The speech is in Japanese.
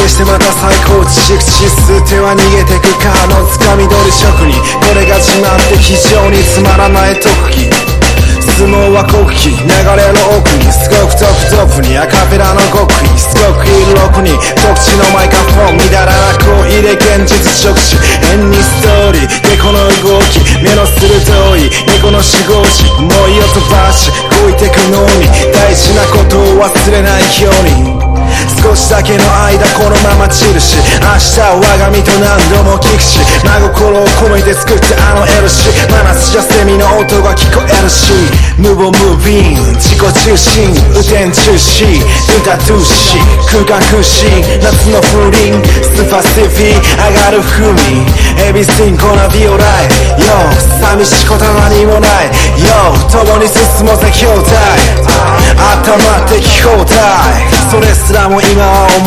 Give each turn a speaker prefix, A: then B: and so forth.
A: してまた再構築し捨ては逃げてくかの掴み取り職人これが自慢って非常につまらない特技相撲は国旗流れる奥にすごくトップにアカペラの極意すごくいる6人特地のマイクロフォン乱らなくを入れ現実直視変にストーリー猫の動き目の鋭い猫の守護神思いを飛ばし動いてくのに大事なことを忘れないように少しだけの間このまま散るし明日は我が身と何度も聞くし真心を込めて作ったあの LC マナスじゃセミの音が聞こえるしムーブムービン自己中心雨天中止歌トゥーシ空間空心夏の風鈴スパシフィ上がる風味 Everything gonna be alright Yo 寂しいことは何もない Yo 共に進もうぜ兄弟頭って聞き放題それすらも今は